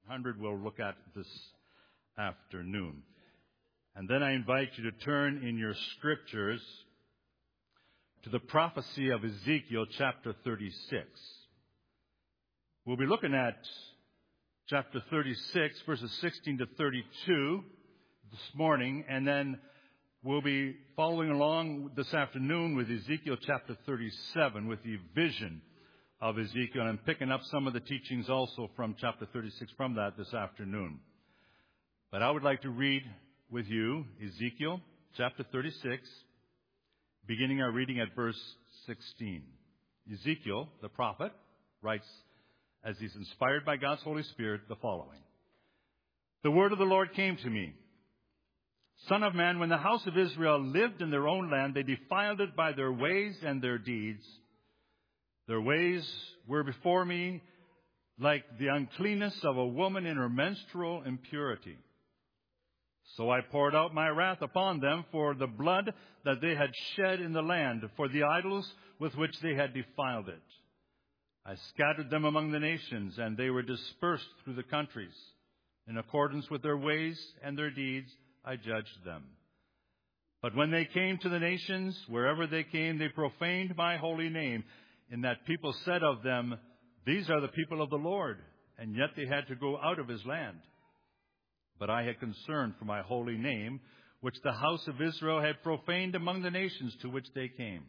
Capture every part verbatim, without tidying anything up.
hundred we'll look at this afternoon. And then I invite you to turn in your scriptures to the prophecy of Ezekiel chapter thirty-six. We'll be looking at chapter thirty-six, verses sixteen to thirty-two this morning, and then we'll be following along this afternoon with Ezekiel chapter thirty-seven, with the vision of Ezekiel, and picking up some of the teachings also from chapter thirty-six from that this afternoon. But I would like to read with you Ezekiel chapter thirty-six, beginning our reading at verse sixteen. Ezekiel, the prophet, writes, as he's inspired by God's Holy Spirit, the following. The word of the Lord came to me. Son of man, when the house of Israel lived in their own land, they defiled it by their ways and their deeds. Their ways were before me like the uncleanness of a woman in her menstrual impurity. So I poured out my wrath upon them for the blood that they had shed in the land, for the idols with which they had defiled it. I scattered them among the nations, and they were dispersed through the countries. In accordance with their ways and their deeds, I judged them. But when they came to the nations, wherever they came, they profaned my holy name, in that people said of them, these are the people of the Lord, and yet they had to go out of his land. But I had concern for my holy name, which the house of Israel had profaned among the nations to which they came.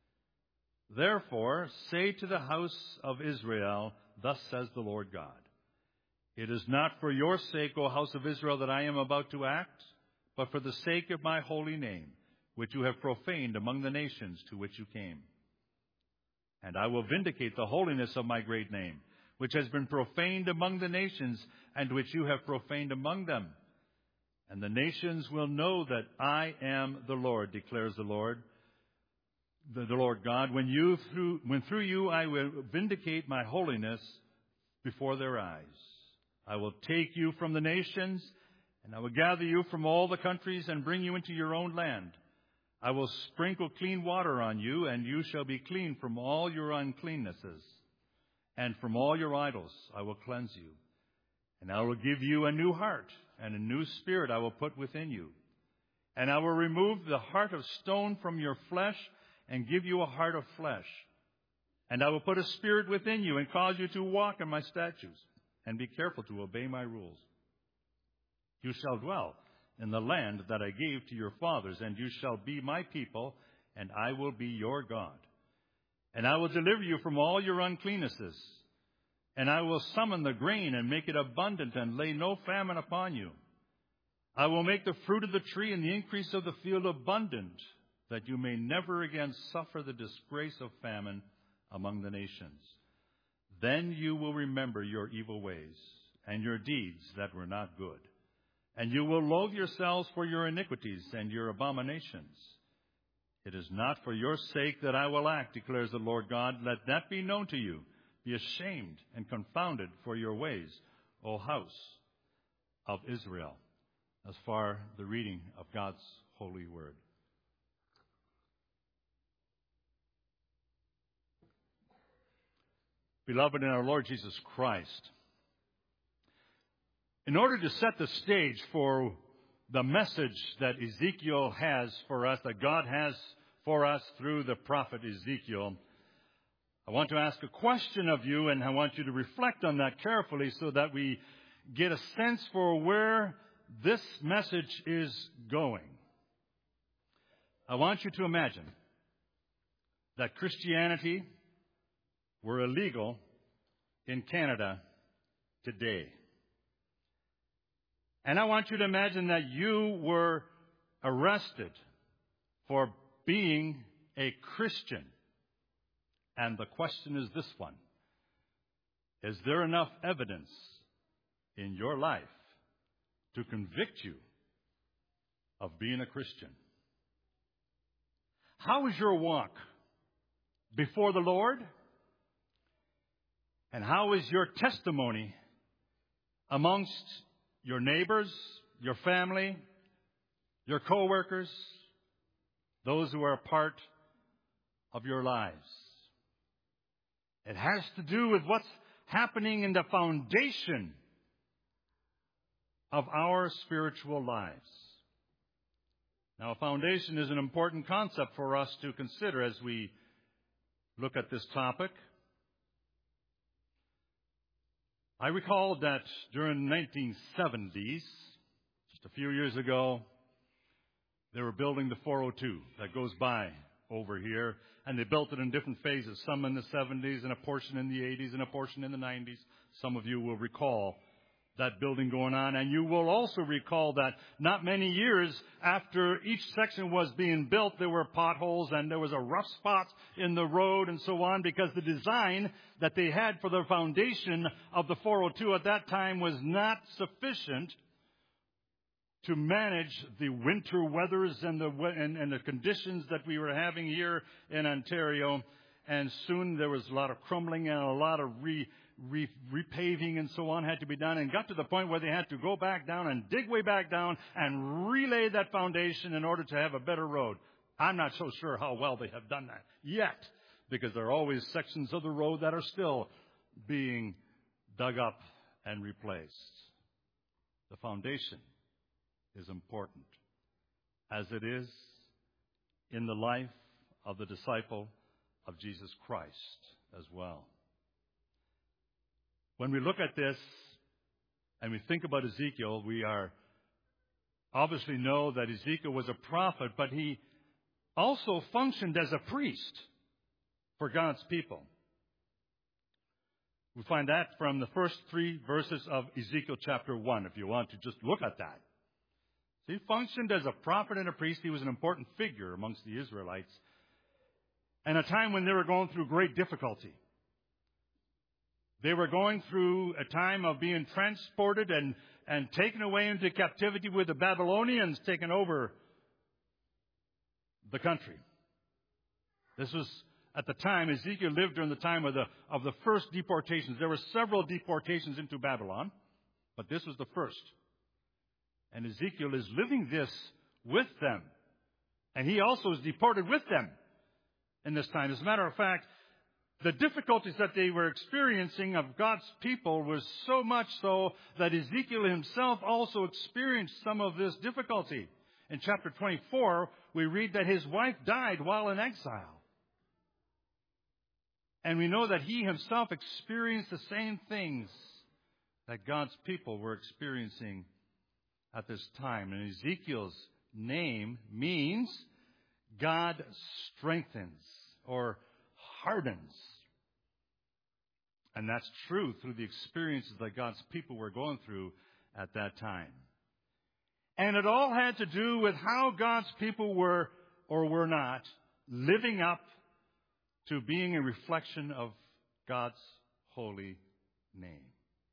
Therefore, say to the house of Israel, thus says the Lord God, it is not for your sake, O house of Israel, that I am about to act, but for the sake of my holy name, which you have profaned among the nations to which you came. And I will vindicate the holiness of my great name, which has been profaned among the nations, and which you have profaned among them. And the nations will know that I am the Lord, declares the Lord, the, the Lord God, when you through when through you I will vindicate my holiness before their eyes. I will take you from the nations, and I will gather you from all the countries and bring you into your own land. I will sprinkle clean water on you, and you shall be clean from all your uncleannesses. And from all your idols I will cleanse you. And I will give you a new heart, and a new spirit I will put within you. And I will remove the heart of stone from your flesh, and give you a heart of flesh. And I will put a spirit within you, and cause you to walk in my statutes, and be careful to obey my rules. You shall dwell in the land that I gave to your fathers, and you shall be my people, and I will be your God. And I will deliver you from all your uncleannesses, and I will summon the grain and make it abundant, and lay no famine upon you. I will make the fruit of the tree and the increase of the field abundant, that you may never again suffer the disgrace of famine among the nations. Then you will remember your evil ways and your deeds that were not good. And you will loathe yourselves for your iniquities and your abominations. It is not for your sake that I will act, declares the Lord God. Let that be known to you. Be ashamed and confounded for your ways, O house of Israel. As far the reading of God's holy word. Beloved in our Lord Jesus Christ, in order to set the stage for the message that Ezekiel has for us, that God has for us through the prophet Ezekiel, I want to ask a question of you, and I want you to reflect on that carefully so that we get a sense for where this message is going. I want you to imagine that Christianity were illegal in Canada today. And I want you to imagine that you were arrested for being a Christian. And the question is this one. Is there enough evidence in your life to convict you of being a Christian? How is your walk before the Lord? And how is your testimony amongst your neighbors, your family, your co-workers, those who are a part of your lives? It has to do with what's happening in the foundation of our spiritual lives. Now, a foundation is an important concept for us to consider as we look at this topic. I recall that during the nineteen seventies, just a few years ago, they were building the four oh two that goes by over here, and they built it in different phases, some in the seventies and a portion in the eighties and a portion in the nineties. Some of you will recall that building going on, and you will also recall that not many years after each section was being built, there were potholes and there was a rough spot in the road and so on, because the design that they had for the foundation of the four oh two at that time was not sufficient to manage the winter weathers and the and, and the conditions that we were having here in Ontario. And soon there was a lot of crumbling and a lot of re Re- repaving and so on had to be done, and got to the point where they had to go back down and dig way back down and relay that foundation in order to have a better road. I'm not so sure how well they have done that yet, because there are always sections of the road that are still being dug up and replaced. The foundation is important, as it is in the life of the disciple of Jesus Christ as well. When we look at this and we think about Ezekiel, we are obviously know that Ezekiel was a prophet, but he also functioned as a priest for God's people. We find that from the first three verses of Ezekiel chapter one, if you want to just look at that. So he functioned as a prophet and a priest. He was an important figure amongst the Israelites, and a time when they were going through great difficulty. They were going through a time of being transported and, and taken away into captivity, with the Babylonians taking over the country. This was at the time, Ezekiel lived during the time of the, of the first deportations. There were several deportations into Babylon, but this was the first. And Ezekiel is living this with them. And he also is deported with them in this time. As a matter of fact, the difficulties that they were experiencing of God's people was so much so that Ezekiel himself also experienced some of this difficulty. In chapter twenty-four, we read that his wife died while in exile. And we know that he himself experienced the same things that God's people were experiencing at this time. And Ezekiel's name means God strengthens or hardens. And that's true through the experiences that God's people were going through at that time. And it all had to do with how God's people were or were not living up to being a reflection of God's holy name.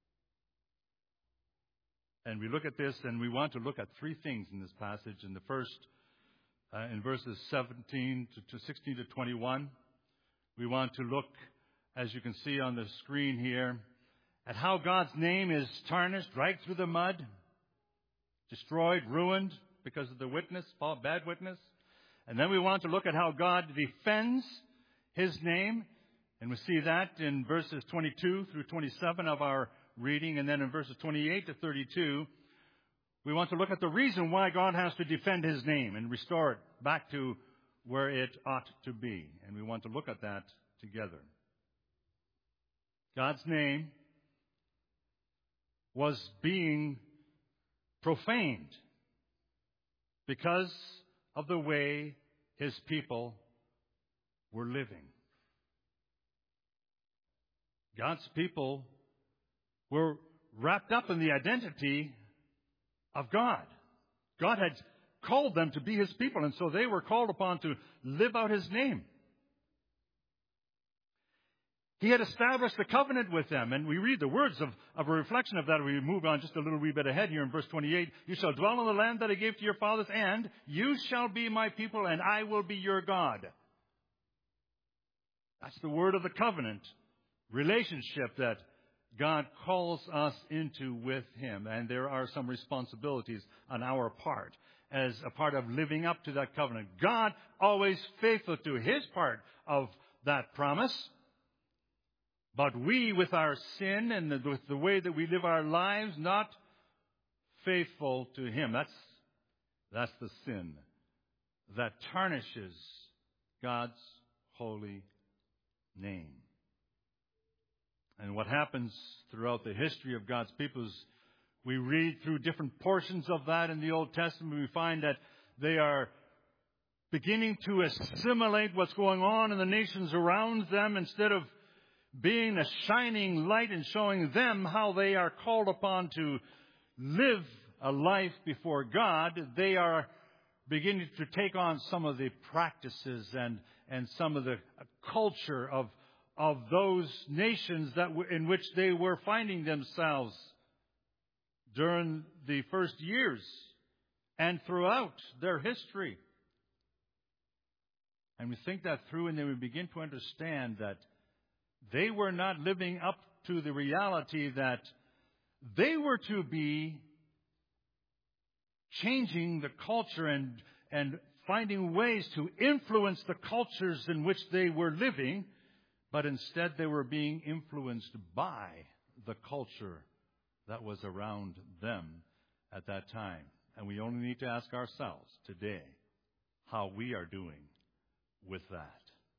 And we look at this, and we want to look at three things in this passage. In the first, uh, in verses seventeen to, to sixteen to twenty-one, we want to look, as you can see on the screen here, at how God's name is tarnished, dragged through the mud, destroyed, ruined because of the witness, bad witness. And then we want to look at how God defends His name. And we see that in verses twenty-two through twenty-seven of our reading. And then in verses twenty-eight to thirty-two, we want to look at the reason why God has to defend His name and restore it back to where it ought to be. And we want to look at that together. God's name was being profaned because of the way His people were living. God's people were wrapped up in the identity of God. God had called them to be His people, and so they were called upon to live out His name. He had established a covenant with them, and we read the words of, of a reflection of that. We move on just a little wee bit ahead here in verse twenty-eight. You shall dwell in the land that I gave to your fathers, and you shall be my people, and I will be your God. That's the word of the covenant relationship that God calls us into with Him. And there are some responsibilities on our part as a part of living up to that covenant. God always faithful to His part of that promise. But we, with our sin and the, with the way that we live our lives, not unfaithful to Him. That's, that's the sin that tarnishes God's holy name. And what happens throughout the history of God's people is we read through different portions of that in the Old Testament. We find that they are beginning to assimilate what's going on in the nations around them instead of being a shining light and showing them how they are called upon to live a life before God. They are beginning to take on some of the practices and, and some of the culture of, of those nations that w- in which they were finding themselves during the first years and throughout their history. And we think that through, and then we begin to understand that they were not living up to the reality that they were to be changing the culture and, and finding ways to influence the cultures in which they were living, but instead they were being influenced by the culture that was around them at that time. And we only need to ask ourselves today how we are doing with that.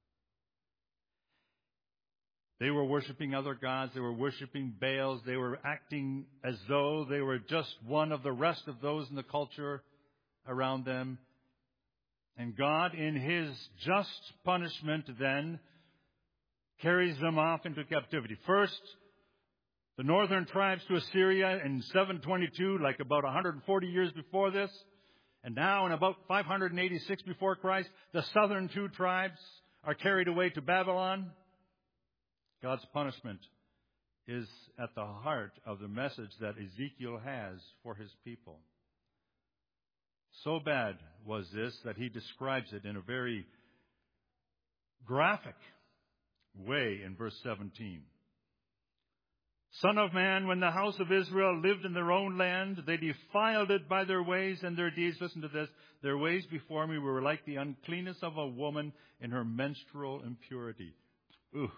They were worshiping other gods. They were worshiping Baals. They were acting as though they were just one of the rest of those in the culture around them. And God, in His just punishment, then carries them off into captivity. First, the northern tribes to Assyria in seven twenty-two, like about one hundred forty years before this. And now, in about five hundred eighty-six before Christ, the southern two tribes are carried away to Babylon. God's punishment is at the heart of the message that Ezekiel has for his people. So bad was this that he describes it in a very graphic way in verse seventeen. Son of man, when the house of Israel lived in their own land, they defiled it by their ways and their deeds. Listen to this. Their ways before me were like the uncleanness of a woman in her menstrual impurity. Ooh.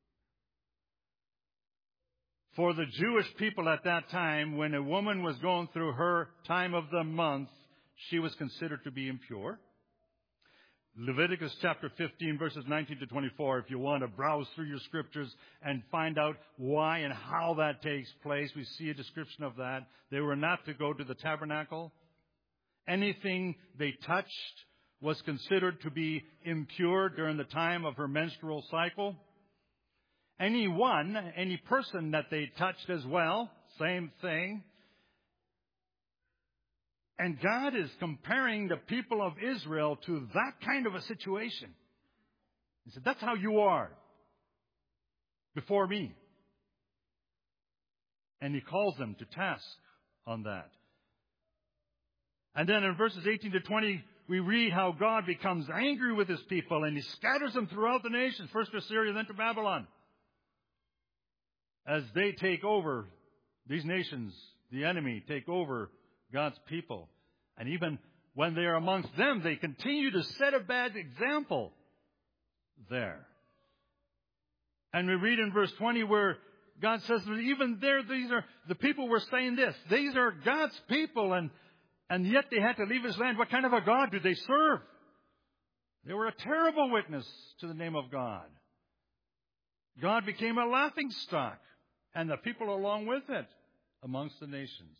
For the Jewish people at that time, when a woman was going through her time of the month, she was considered to be impure. Leviticus chapter fifteen, verses nineteen to twenty-four, if you want to browse through your scriptures and find out why and how that takes place, we see a description of that. They were not to go to the tabernacle. Anything they touched was considered to be impure during the time of her menstrual cycle. Anyone, any person that they touched as well, same thing. And God is comparing the people of Israel to that kind of a situation. He said, that's how you are before me. And He calls them to task on that. And then in verses eighteen to twenty, we read how God becomes angry with His people and He scatters them throughout the nations, first to Assyria, then to Babylon. As they take over, these nations, the enemy, take over God's people. And even when they are amongst them, they continue to set a bad example there. And we read in verse twenty where God says that even there, these are, the people were saying this. These are God's people, and, and yet they had to leave His land. What kind of a God do they serve? They were a terrible witness to the name of God. God became a laughingstock, and the people along with it amongst the nations.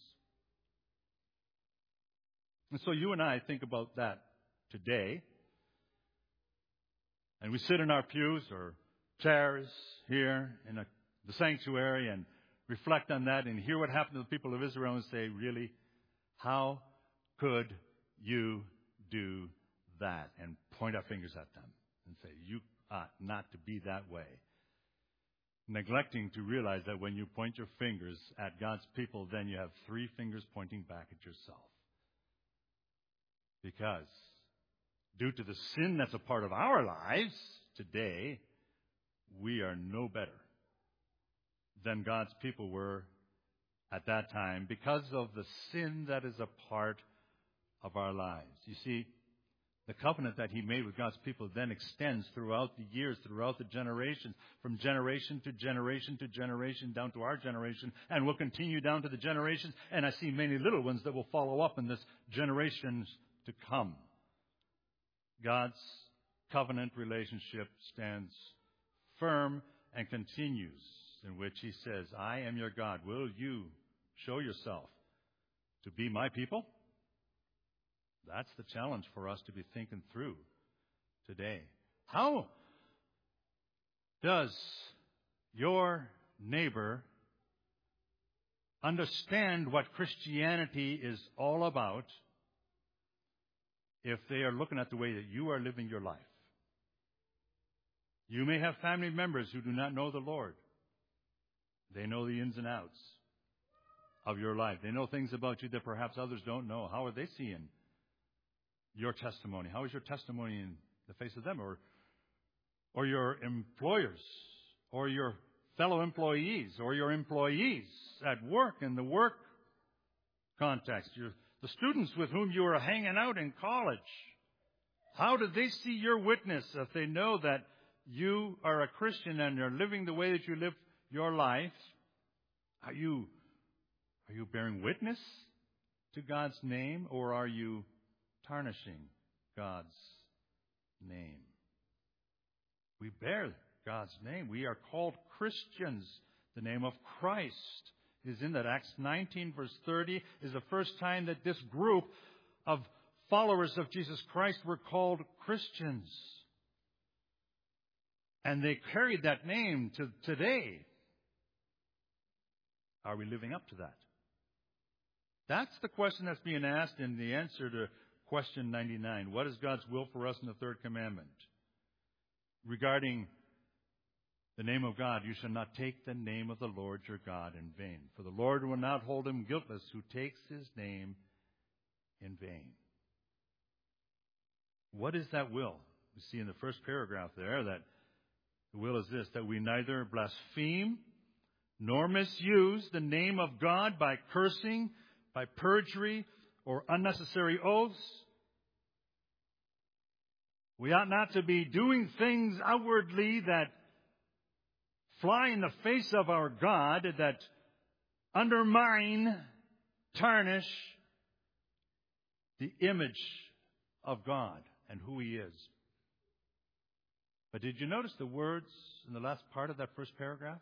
And so you and I think about that today. And we sit in our pews or chairs here in a, the sanctuary and reflect on that and hear what happened to the people of Israel and say, really, how could you do that? And point our fingers at them and say, you ought not to be that way. Neglecting to realize that when you point your fingers at God's people, then you have three fingers pointing back at yourself. Because due to the sin that's a part of our lives today, we are no better than God's people were at that time because of the sin that is a part of our lives. You see, The covenant that he made with God's people then extends throughout the years, throughout the generations, from generation to generation to generation, down to our generation, and will continue down to the generations. And I see many little ones that will follow up in this generations to come. God's covenant relationship stands firm and continues, in which he says, I am your God. Will you show yourself to be my people? That's the challenge for us to be thinking through today. How does your neighbor understand what Christianity is all about if they are looking at the way that you are living your life? You may have family members who do not know the Lord. They know the ins and outs of your life. They know things about you that perhaps others don't know. How are they seeing your testimony? How is your testimony in the face of them? Or, or your employers, or your fellow employees, or your employees at work, in the work context, your, the students with whom you are hanging out in college. How do they see your witness if they know that you are a Christian and you're living the way that you live your life? Are you, are you bearing witness to God's name, or are you tarnishing God's name? We bear God's name. We are called Christians. The name of Christ is in that. Acts nineteen, verse thirty, is the first time that this group of followers of Jesus Christ were called Christians. And they carried that name to today. Are we living up to that? That's the question that's being asked in the answer to question ninety-nine. What is God's will for us in the third commandment? Regarding the name of God, you shall not take the name of the Lord your God in vain. For the Lord will not hold him guiltless who takes his name in vain. What is that will? We see in the first paragraph there that the will is this, that we neither blaspheme nor misuse the name of God by cursing, by perjury, or unnecessary oaths. We ought not to be doing things outwardly that fly in the face of our God, that undermine, tarnish the image of God and who He is. But did you notice the words in the last part of that first paragraph?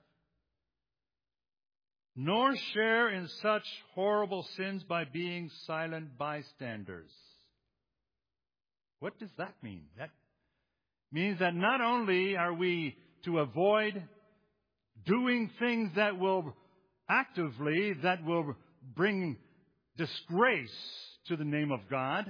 Nor share in such horrible sins by being silent bystanders. What does that mean? That means that not only are we to avoid doing things that will actively, that will bring disgrace to the name of God,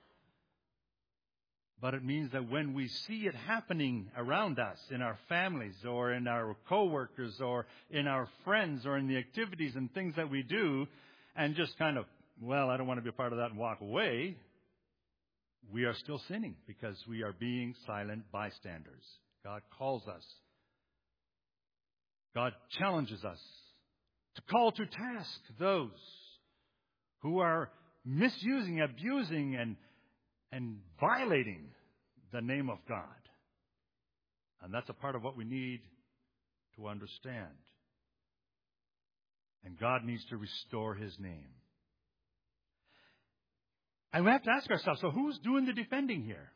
but it means that when we see it happening around us, in our families or in our co-workers or in our friends or in the activities and things that we do, and just kind of, well, I don't want to be a part of that and walk away, we are still sinning because we are being silent bystanders. God calls us. God challenges us to call to task those who are misusing, abusing, and and violating the name of God. And that's a part of what we need to understand. And God needs to restore His name. And we have to ask ourselves, so who's doing the defending here?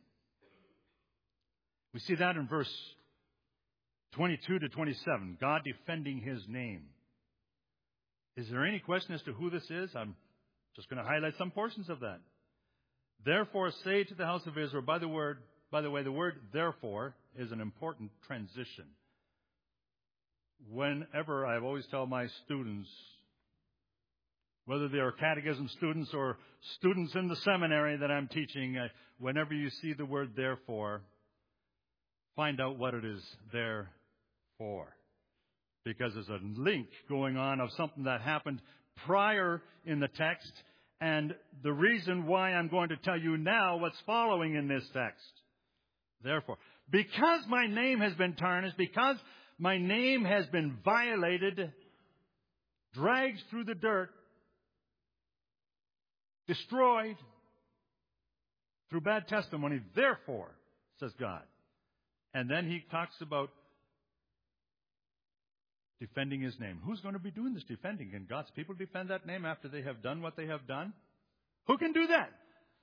We see that in verse twenty-two to twenty-seven, God defending His name. Is there any question as to who this is? I'm just going to highlight some portions of that. Therefore say to the house of Israel, by the word, by the way, the word therefore is an important transition. Whenever, I've always tell my students, whether they are catechism students or students in the seminary that I'm teaching, uh, whenever you see the word therefore, find out what it is there for. Because there's a link going on of something that happened prior in the text, and the reason why I'm going to tell you now what's following in this text. Therefore, because my name has been tarnished, because my name has been violated, dragged through the dirt, destroyed through bad testimony. Therefore, says God. And then he talks about defending his name. Who's going to be doing this defending? Can God's people defend that name after they have done what they have done? Who can do that?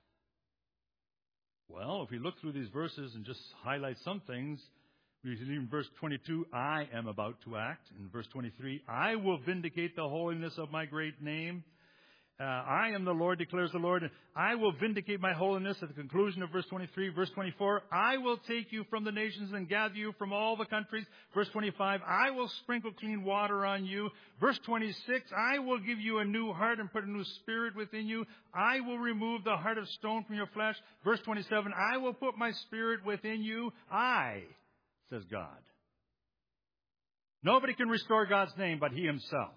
Well, if we look through these verses and just highlight some things, we see in verse twenty-two, I am about to act. In verse twenty-three, I will vindicate the holiness of my great name. Uh, I am the Lord, declares the Lord. I will vindicate my holiness at the conclusion of verse twenty-three. Verse twenty-four, I will take you from the nations and gather you from all the countries. Verse twenty-five, I will sprinkle clean water on you. Verse twenty-six, I will give you a new heart and put a new spirit within you. I will remove the heart of stone from your flesh. Verse twenty-seven, I will put my spirit within you. I, says God. Nobody can restore God's name but he himself.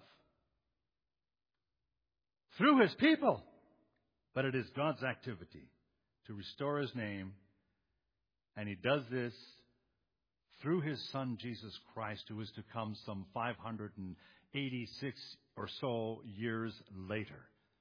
Through his people. But it is God's activity to restore his name. And he does this through his Son, Jesus Christ, who is to come some five hundred eighty-six or so years later.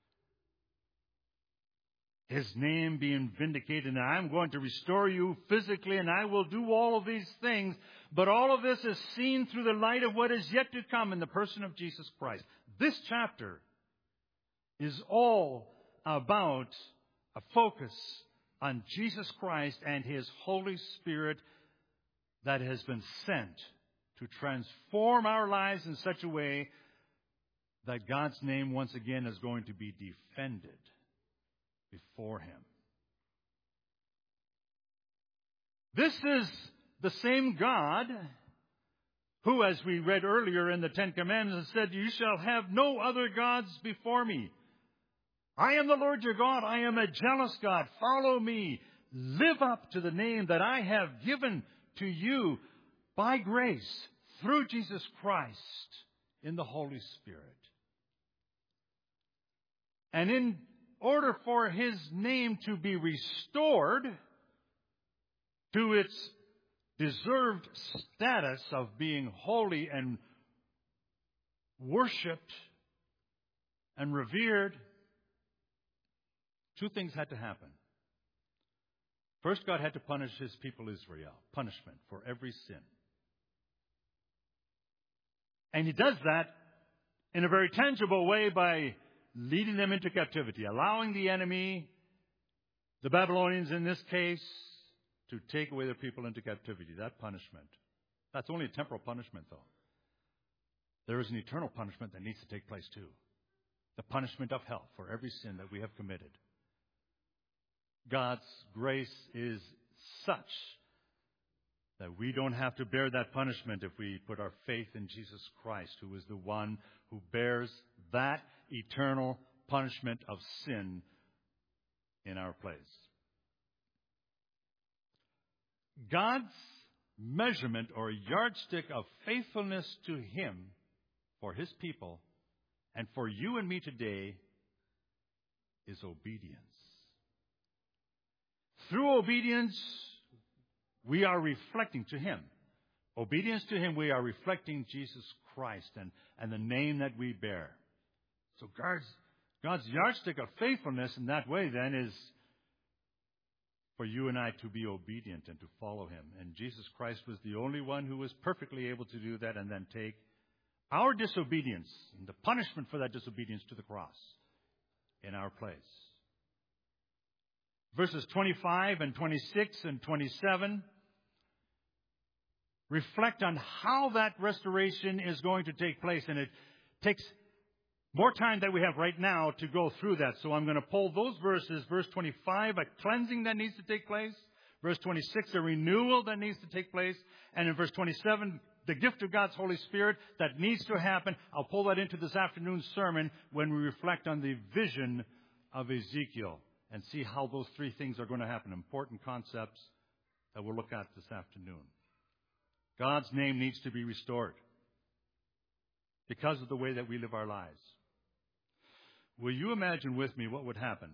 His name being vindicated, and I'm going to restore you physically, and I will do all of these things. But all of this is seen through the light of what is yet to come in the person of Jesus Christ. This chapter is all about a focus on Jesus Christ and his Holy Spirit that has been sent to transform our lives in such a way that God's name once again is going to be defended before him. This is the same God who, as we read earlier in the Ten Commandments, said, you shall have no other gods before me. I am the Lord your God. I am a jealous God. Follow me. Live up to the name that I have given to you by grace through Jesus Christ in the Holy Spirit. And in order for his name to be restored to its deserved status of being holy and worshipped and revered, two things had to happen. First, God had to punish his people Israel. Punishment for every sin. And he does that in a very tangible way by leading them into captivity, allowing the enemy, the Babylonians in this case, to take away their people into captivity. That punishment. That's only a temporal punishment, though. There is an eternal punishment that needs to take place, too. The punishment of hell for every sin that we have committed. God's grace is such that we don't have to bear that punishment if we put our faith in Jesus Christ, who is the one who bears that eternal punishment of sin in our place. God's measurement or yardstick of faithfulness to him for his people and for you and me today is obedience. Through obedience, we are reflecting to him. Obedience to him, we are reflecting Jesus Christ and, and the name that we bear. So God's, God's yardstick of faithfulness in that way then is for you and I to be obedient and to follow him. And Jesus Christ was the only one who was perfectly able to do that and then take our disobedience and the punishment for that disobedience to the cross in our place. Verses twenty-five and twenty-six and twenty-seven reflect on how that restoration is going to take place. And it takes more time than we have right now to go through that. So I'm going to pull those verses. Verse twenty-five, a cleansing that needs to take place. Verse twenty-six, a renewal that needs to take place. And in verse twenty-seven, the gift of God's Holy Spirit that needs to happen. I'll pull that into this afternoon's sermon when we reflect on the vision of Ezekiel and see how those three things are going to happen. Important concepts that we'll look at this afternoon. God's name needs to be restored because of the way that we live our lives. Will you imagine with me what would happen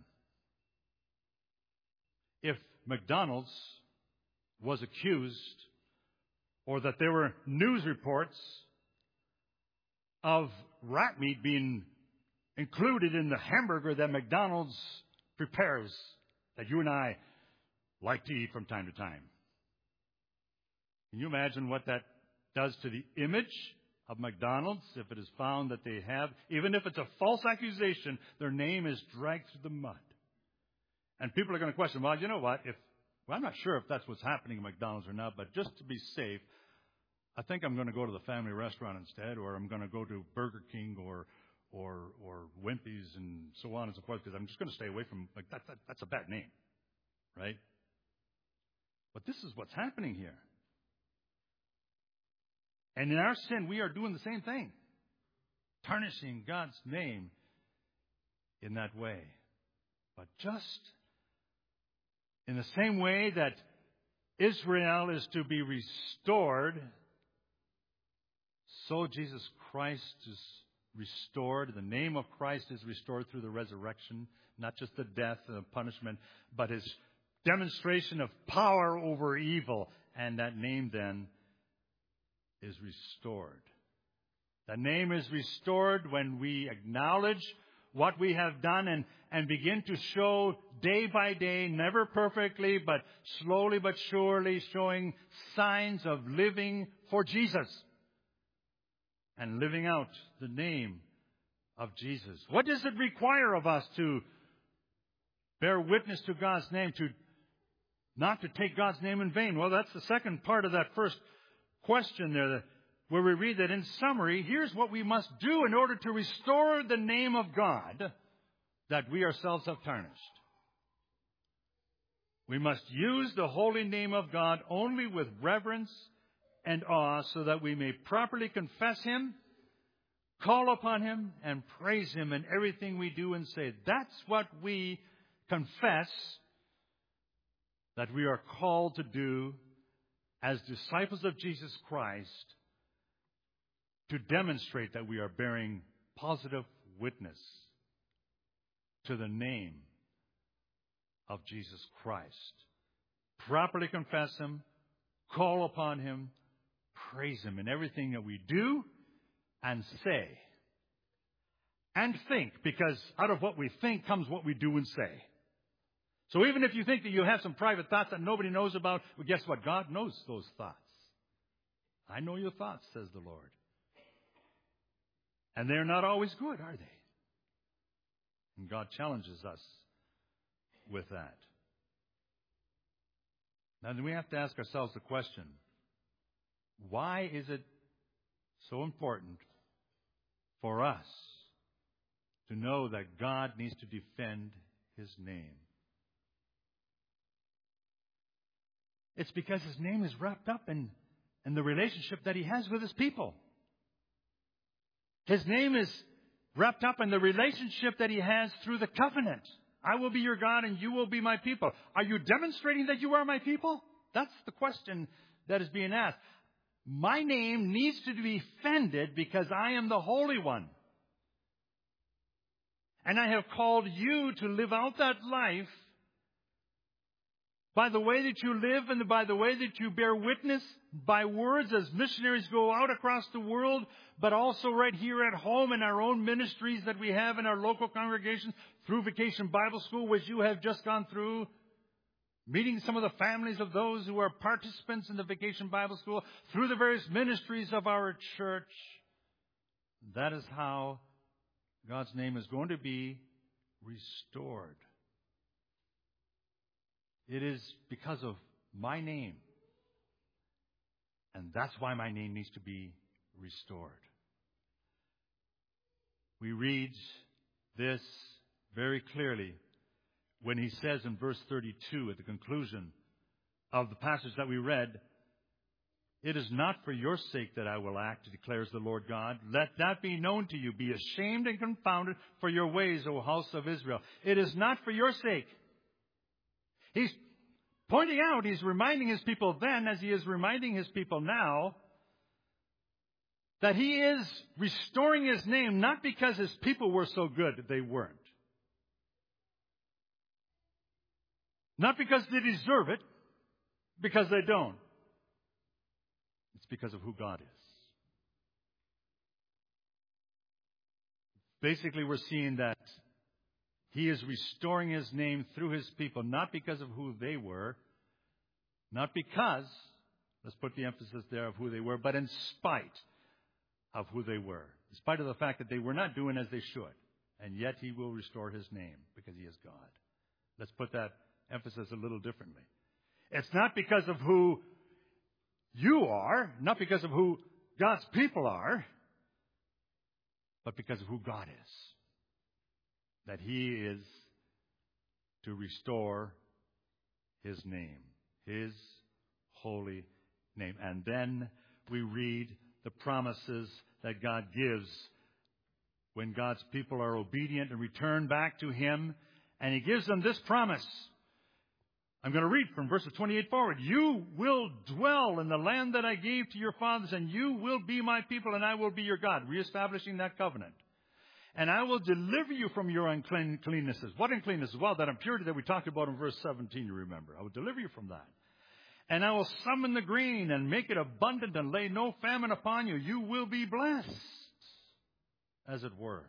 if McDonald's was accused, or that there were news reports of rat meat being included in the hamburger that McDonald's prepares, that you and I like to eat from time to time. Can you imagine what that does to the image of McDonald's if it is found that they have, even if it's a false accusation, their name is dragged through the mud? And people are going to question, well, you know what, if well, I'm not sure if that's what's happening at McDonald's or not, but just to be safe, I think I'm going to go to the family restaurant instead, or I'm going to go to Burger King or or or Wimpy's and so on and so forth, because I'm just going to stay away from, like, that, that, that's a bad name, right? But this is what's happening here. And in our sin, we are doing the same thing, tarnishing God's name in that way. But just in the same way that Israel is to be restored, so Jesus Christ is restored. The name of Christ is restored through the resurrection, not just the death and the punishment, but his demonstration of power over evil. And that name then is restored. That name is restored when we acknowledge what we have done and, and begin to show day by day, never perfectly, but slowly but surely, showing signs of living for Jesus and living out the name of Jesus. What does it require of us to bear witness to God's name, to not to take God's name in vain? Well, that's the second part of that first question there, where we read that in summary, here's what we must do in order to restore the name of God that we ourselves have tarnished. We must use the holy name of God only with reverence and awe, so that we may properly confess Him, call upon Him, and praise Him in everything we do and say. That's what we confess that we are called to do as disciples of Jesus Christ, to demonstrate that we are bearing positive witness to the name of Jesus Christ. Properly confess Him, call upon Him, praise Him in everything that we do and say and think, because out of what we think comes what we do and say. So even if you think that you have some private thoughts that nobody knows about, well, guess what? God knows those thoughts. I know your thoughts, says the Lord. And they're not always good, are they? And God challenges us with that. Now, then we have to ask ourselves the question, why is it so important for us to know that God needs to defend His name? It's because His name is wrapped up in, in the relationship that He has with His people. His name is wrapped up in the relationship that He has through the covenant. I will be your God and you will be my people. Are you demonstrating that you are my people? That's the question that is being asked. My name needs to be defended because I am the Holy One. And I have called you to live out that life by the way that you live and by the way that you bear witness by words as missionaries go out across the world, but also right here at home in our own ministries that we have in our local congregations, through Vacation Bible School, which you have just gone through, meeting some of the families of those who are participants in the Vacation Bible School, through the various ministries of our church. That is how God's name is going to be restored. It is because of my name. And that's why my name needs to be restored. We read this very clearly when he says in verse thirty-two, at the conclusion of the passage that we read, "It is not for your sake that I will act, declares the Lord God. Let that be known to you. Be ashamed and confounded for your ways, O house of Israel." It is not for your sake. He's pointing out, he's reminding his people then, as he is reminding his people now, that he is restoring his name not because his people were so good, they weren't. Not because they deserve it, because they don't. It's because of who God is. Basically, we're seeing that he is restoring his name through his people, not because of who they were, Not because, let's put the emphasis there, of who they were, but in spite of who they were. In spite of the fact that they were not doing as they should. And yet he will restore his name because he is God. Let's put that emphasis a little differently. It's not because of who you are, not because of who God's people are, but because of who God is. That he is to restore his name, his holy name. And then we read the promises that God gives when God's people are obedient and return back to him. And he gives them this promise. I'm going to read from verses twenty-eight forward. You will dwell in the land that I gave to your fathers, and you will be my people, and I will be your God, reestablishing that covenant. And I will deliver you from your uncleannesses. What uncleannesses? Well, that impurity that we talked about in verse seventeen, you remember. I will deliver you from that. And I will summon the grain and make it abundant and lay no famine upon you. You will be blessed, as it were.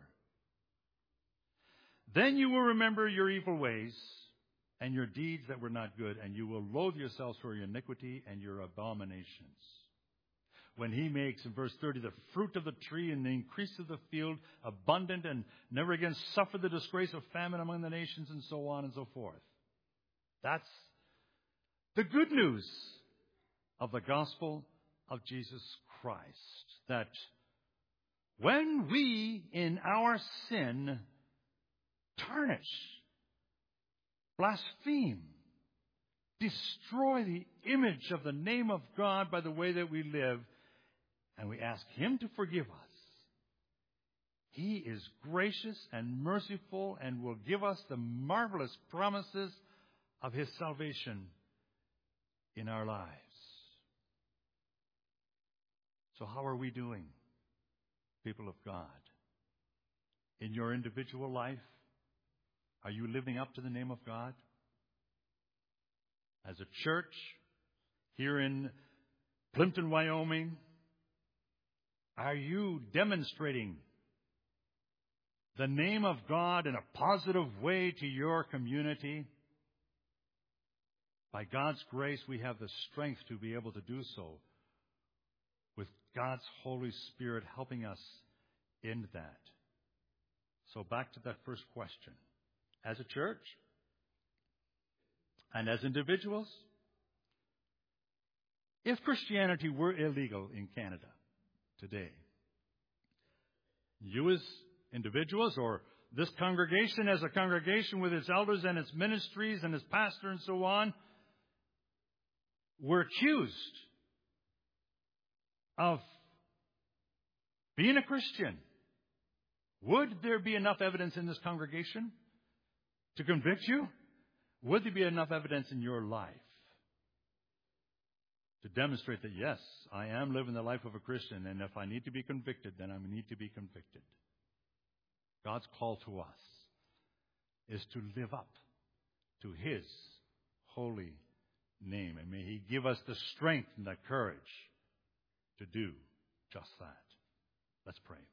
Then you will remember your evil ways and your deeds that were not good, and you will loathe yourselves for your iniquity and your abominations. When he makes, in verse thirty, the fruit of the tree and the increase of the field abundant, and never again suffer the disgrace of famine among the nations, and so on and so forth. That's the good news of the gospel of Jesus Christ. That when we, in our sin, tarnish, blaspheme, destroy the image of the name of God by the way that we live, and we ask him to forgive us, he is gracious and merciful and will give us the marvelous promises of his salvation in our lives. So how are we doing, people of God? In your individual life, are you living up to the name of God? As a church here in Plimpton, Wyoming, are you demonstrating the name of God in a positive way to your community? By God's grace, we have the strength to be able to do so, with God's Holy Spirit helping us in that. So back to that first question. As a church and as individuals, if Christianity were illegal in Canada today, you as individuals, or this congregation as a congregation with its elders and its ministries and its pastor and so on, were accused of being a Christian, would there be enough evidence in this congregation to convict you? Would there be enough evidence in your life to demonstrate that, yes, I am living the life of a Christian, and if I need to be convicted, then I need to be convicted? God's call to us is to live up to his holy name, and may he give us the strength and the courage to do just that. Let's pray.